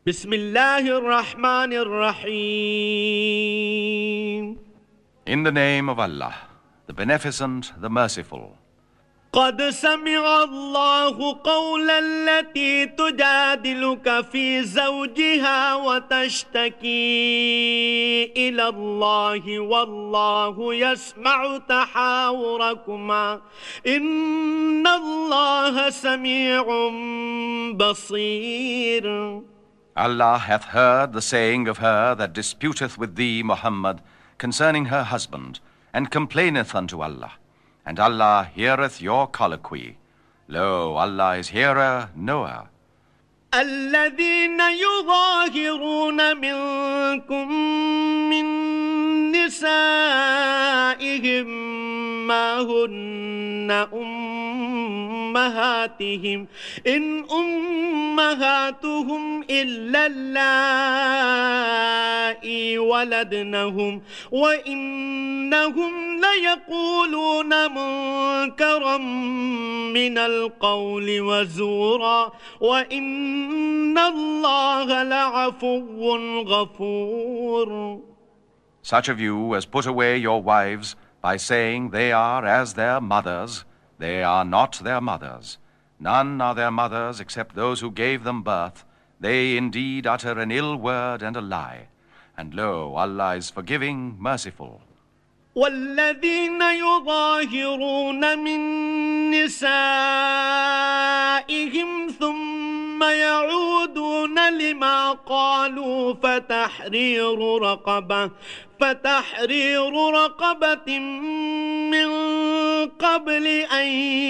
بسم الله الرحمن الرحيم. In the name of Allah, the Beneficent, the Merciful. قد سمع الله قول التي تجادلك في زوجها وتشتكي إلى الله والله يسمع تحاوركما إن الله سميع بصير. Allah hath heard the saying of her that disputeth with thee, Muhammad, concerning her husband, and complaineth unto Allah. And Allah heareth your colloquy. Lo, Allah is hearer, knower. الذين يظاهرون منكم من نسائهم ما هن أمهاتهم إن أمهاتهم إلا اللائي ولدنهم وإنهم ليقولون منكرا من القول وزورا وإن الله لعفو غفور. Such of you as put away your wives by saying they are as their mothers, they are not their mothers. None are their mothers except those who gave them birth. They indeed utter an ill word and a lie. And lo, Allah is forgiving, merciful. والذين يظاهرون من نسائهم ثم يعودون لما قالوا فتحرير رقبة من قبل أن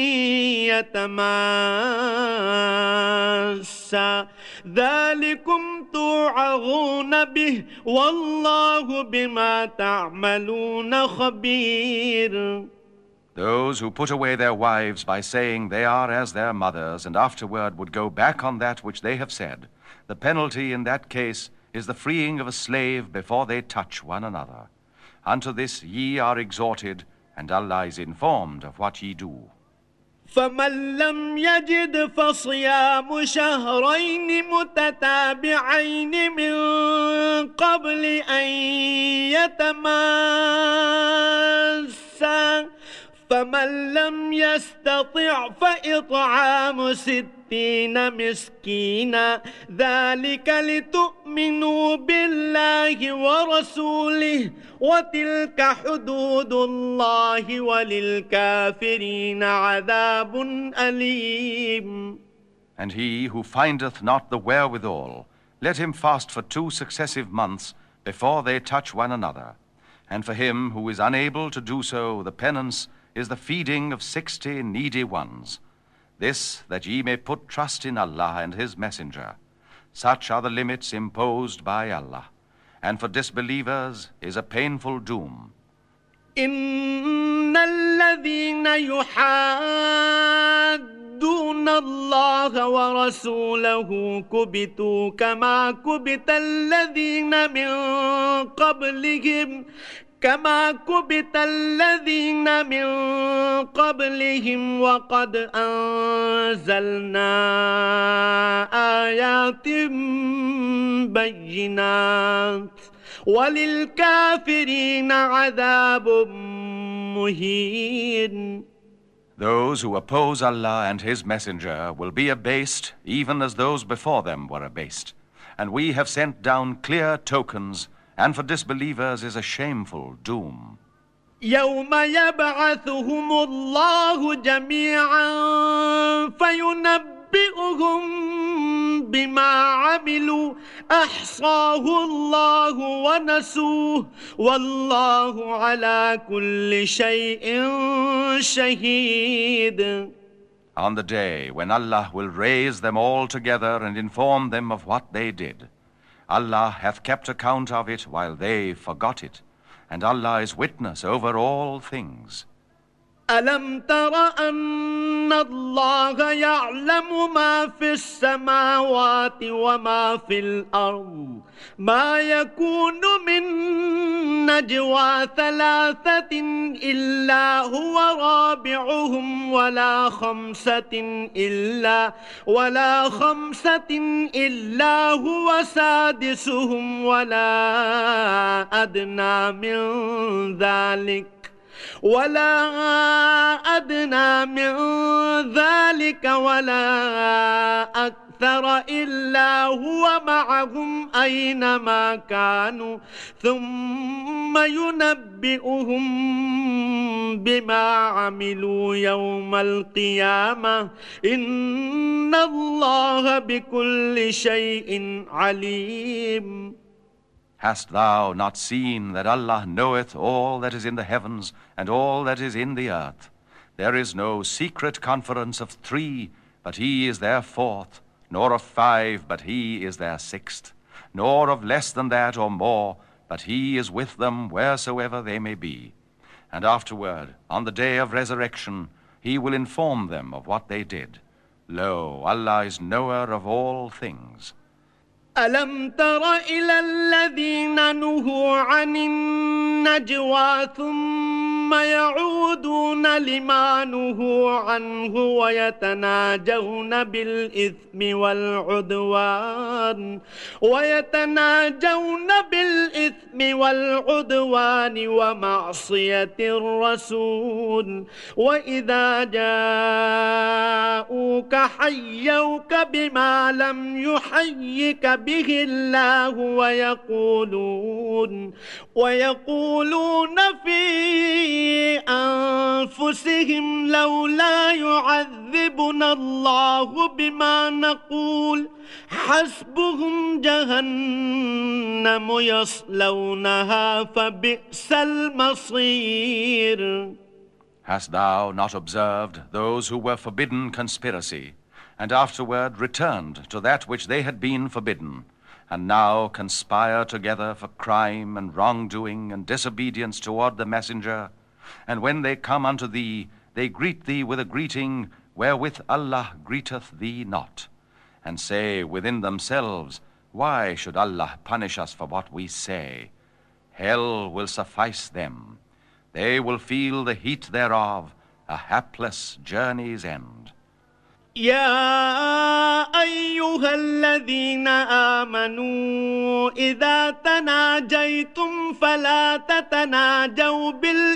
يتماسا ذلكم توعظون به والله بما تعملون خبير. Those who put away their wives by saying they are as their mothers and afterward would go back on that which they have said, the penalty in that case is the freeing of a slave before they touch one another. Unto this ye are exhorted, and Allah is informed of what ye do. فمن لم يجد فصيام شهرين متتابعين من قبل أن يتماسا فمن لم يستطع فإطعام 60 مسكينا ذلك لتؤمنوا بالله ورسوله وتلك حدود الله وللكافرين عذاب أليم. And he who findeth not the wherewithal, let him fast for 2 successive months before they touch one another. And for him who is unable to do so, the penance is the feeding of 60 needy ones. This that ye may put trust in Allah and His Messenger. Such are the limits imposed by Allah. And for disbelievers is a painful doom. إن الذين يحادون الله ورسوله كبتوا كما كبت الذين من قبلهم وقد أنزلنا آيات بينات وللكافرين عذاب مهين. Those who oppose Allah and His Messenger will be abased, even as those before them were abased. And we have sent down clear tokens, and for disbelievers is a shameful doom. يوم يبعثهم الله جميعا فينبئهم بما عملوا أحصاه الله ونسوه والله على كل شيء شهيد. On the day when Allah will raise them all together and inform them of what they did, Allah hath kept account of it while they forgot it, and Allah is witness over all things. ألم تر أن الله يعلم ما في السماوات وما في الأرض ما يكون من نجوى ثلاثة إلا هو رابعهم ولا خمسة إلا هو سادسهم ولا أدنى من ذلك ولا أكثر إلا هو معهم أينما كانوا ثم ينبئهم بما عملوا يوم القيامة إن الله بكل شيء عليم. Hast thou not seen that Allah knoweth all that is in the heavens and all that is in the earth? There is no secret conference of 3, but He is their 4th, nor of 5, but He is their 6th, nor of less than that or more, but He is with them wheresoever they may be. And afterward, on the day of resurrection, He will inform them of what they did. Lo, Allah is knower of all things. ألم تر إلى الذين نهوا عن النجوى ثم يعودون لما نهوا عنه ويتناجون بالإثم والعدوان ومعصية الرسول وإذا جاءوك حيوك بما لم يحيك به الله ويقولون في أنفسهم لولا يعذبنا الله بما نقول حسبهم جهنم يصلونها فبئس المصير. Hast thou not observed those who were forbidden conspiracy, and afterward returned to that which they had been forbidden, and now conspire together for crime and wrongdoing and disobedience toward the messenger? And when they come unto thee, they greet thee with a greeting wherewith Allah greeteth thee not, and say within themselves, why should Allah punish us for what we say? Hell will suffice them. They will feel the heat thereof, a hapless journey's end. يا أيها الذين آمنوا إذا تناجيتم فلا تتناجوا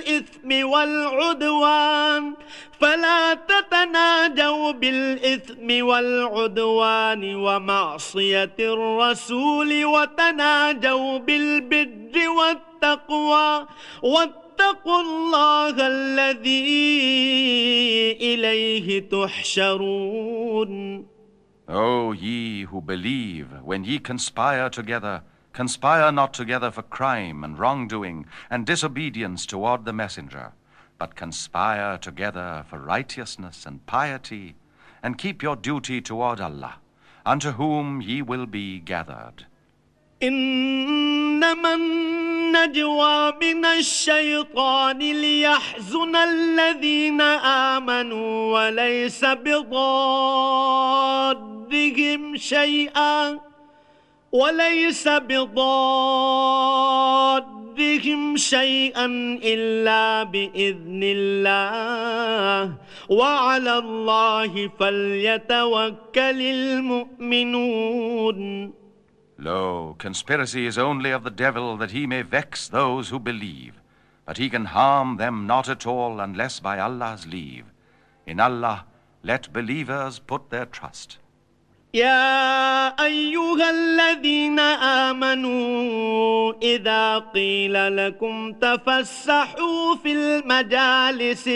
بالإثم والعدوان ومعصية الرسول وتناجوا بالبر والتقوى واتقوا الله الذي إليه تحشرون. O ye who believe, when ye conspire together, conspire not together for crime and wrongdoing and disobedience toward the messenger, but conspire together for righteousness and piety, and keep your duty toward Allah, unto whom ye will be gathered. إنما النجوى من الشيطان ليحزن الذين آمنوا وليس بضادهم شيئا إلا بإذن الله وعلى الله فليتوكل المؤمنون. Lo, conspiracy is only of the devil, that he may vex those who believe, but he can harm them not at all unless by Allah's leave. In Allah let believers put their trust. يا أيها الذين آمنوا إذا قيل لكم تفسحوا في المجالس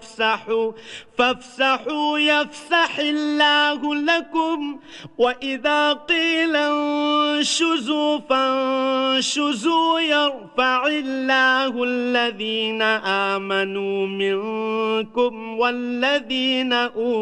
فافسحوا يفسح الله لكم وإذا قيل انشزوا فانشزوا يرفع الله الذين آمنوا منكم والذين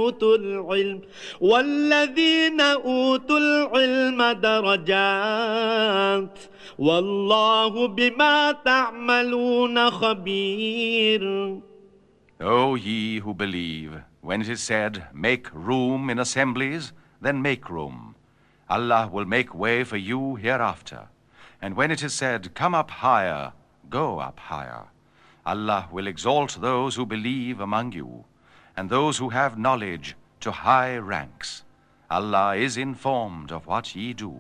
أوتوا العلم درجات والله بما تعملون خبير. O ye who believe, when it is said, make room in assemblies, then make room. Allah will make way for you hereafter. And when it is said, come up higher, go up higher. Allah will exalt those who believe among you, and those who have knowledge to high ranks. Allah is informed of what ye do.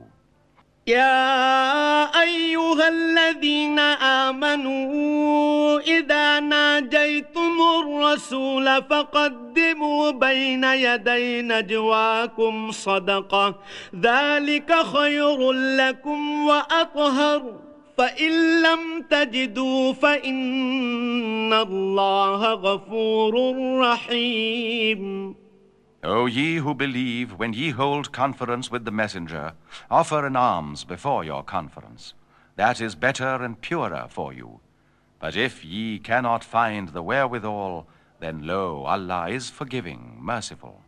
يا أيها الذين آمنوا إذا ناجيتم الرسول فقدموا بين يدي نجواكم صدقة ذلك خير لكم وأطهر فإن لم تجدوا فإن الله غفور رحيم. O ye who believe, when ye hold conference with the messenger, offer an alms before your conference. That is better and purer for you. But if ye cannot find the wherewithal, then lo, Allah is forgiving, merciful.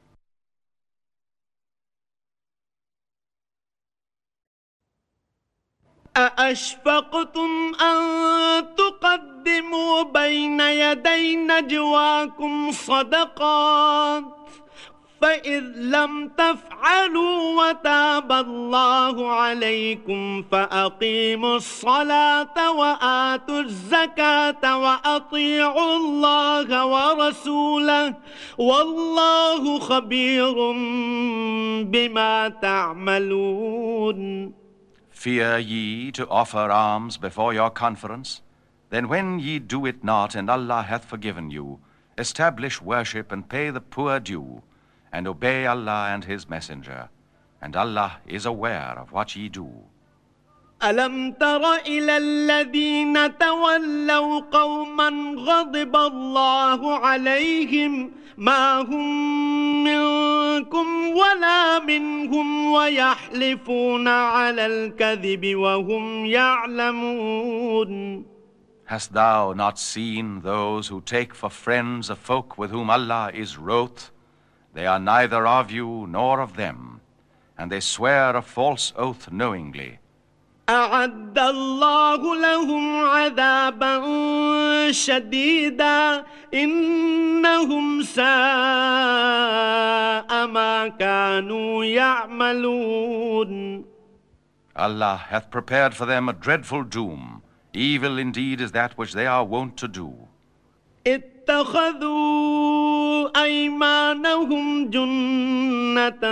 أأشفقتم أن تقدموا بين يدي نجواكم صدقات فإذ لم تفعلوا وتاب الله عليكم فأقيموا الصلاة وآتوا الزكاة وأطيعوا الله ورسوله والله خبير بما تعملون. Fear ye to offer alms before your conference? Then when ye do it not, and Allah hath forgiven you, establish worship and pay the poor due, and obey Allah and His Messenger, and Allah is aware of what ye do. ألم تر إلى الذين تولوا قوما غضب الله عليهم ما هم منكم ولا منهم ويحلفون على الكذب وهم يعلمون. Hast thou not seen those who take for friends a folk with whom Allah is wroth? They are neither of you nor of them, and they swear a false oath knowingly. أعد الله لهم عذابا شديدا إنهم ساء ما كانوا يعملون. Allah hath prepared for them a dreadful doom. Evil indeed is that which they are wont to do. اتخذوا أيمانهم جنة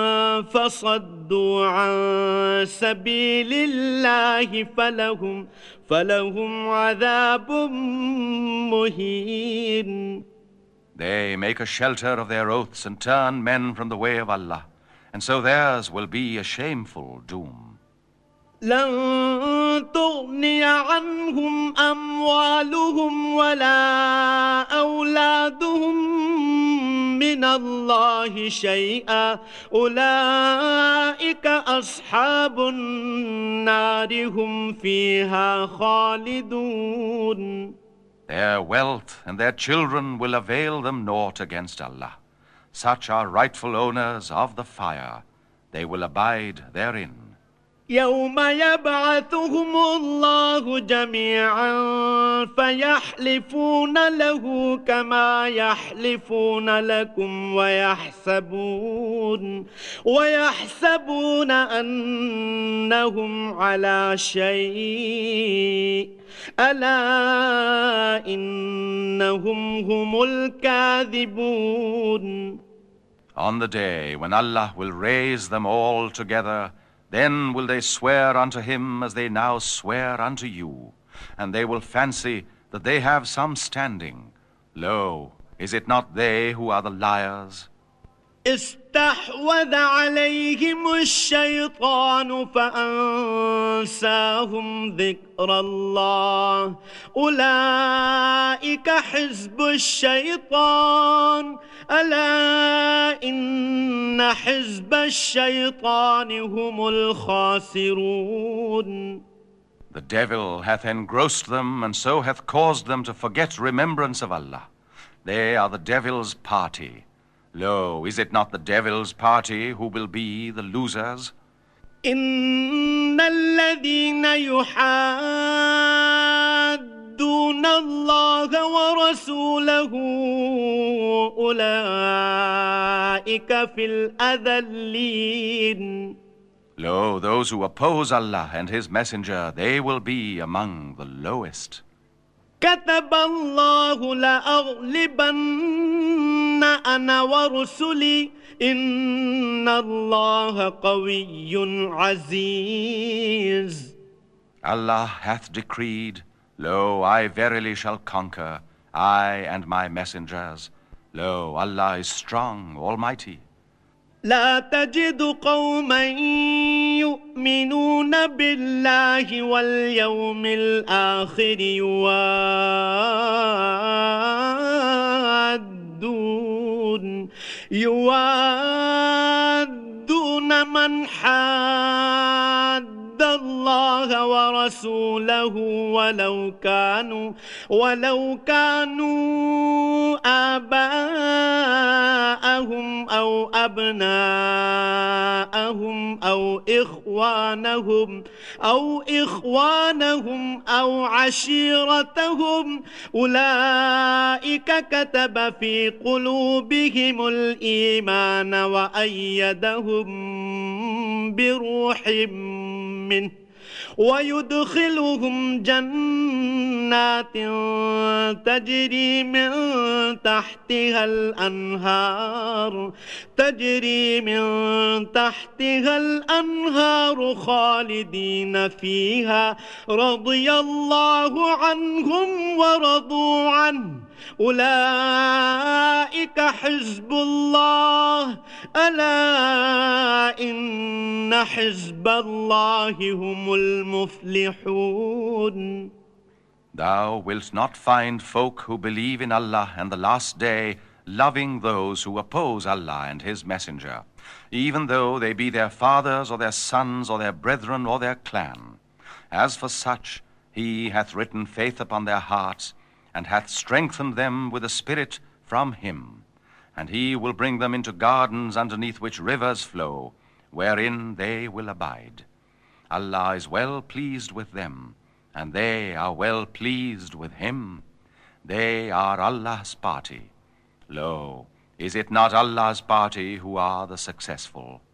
فصدوا عن سبيل الله فلهم عذاب مهين. They make a shelter of their oaths and turn men from the way of Allah, and so theirs will be a shameful doom. لن تغني عنهم أموالهم ولا أولادهم من الله شيئا أولئك أصحاب النار هم فيها خالدون. Their wealth and their children will avail them naught against Allah. Such are rightful owners of the fire. They will abide therein. يوم يبعثهم الله جميعا فيحلفون له كما يحلفون لكم ويحسبون أنهم على شيء ألا إنهم هم الكاذبون. On the day when Allah will raise them all together, then will they swear unto him as they now swear unto you, and they will fancy that they have some standing. Lo, is it not they who are the liars? استحوذ عليهم الشيطان فأنساهم ذكر الله أولئك حزب الشيطان ألا إن حزب الشيطان هم الخاسرون. The devil hath engrossed them, and so hath caused them to forget remembrance of Allah. They are the devil's party. Lo, is it not the devil's party who will be the losers? إن الذين يحادون يُوَادُّونَ اللَّهَ وَرَسُولَهُ أُولَئِكَ فِي الْأَذَلِّينَ. Lo, those who oppose Allah and His Messenger, they will be among the lowest. كتب الله لأغلبن أنا ورسلي إن الله قوي عزيز. Allah hath decreed, Lo, I verily shall conquer, I and my messengers. Lo, Allah is strong, almighty. لا تجد قوما يؤمنون بالله واليوم الآخر يوادون من حاد الله ورسوله ولو كانوا آباءهم أو أبناءهم أو إخوانهم أو عشيرتهم أولئك كتب في قلوبهم الإيمان وأيدهم بروح منه ويدخلهم جنات تجري من تحتها الأنهار خالدين فيها رضي الله عنهم ورضوا عنه أولئك حزب الله ألا إن حزب الله هم المفلحون. Thou wilt not find folk who believe in Allah and the last day loving those who oppose Allah and His Messenger, even though they be their fathers or their sons or their brethren or their clan. As for such, He hath written faith upon their hearts and hath strengthened them with a spirit from Him. And He will bring them into gardens underneath which rivers flow, wherein they will abide. Allah is well pleased with them, and they are well pleased with Him. They are Allah's party. Lo, is it not Allah's party who are the successful?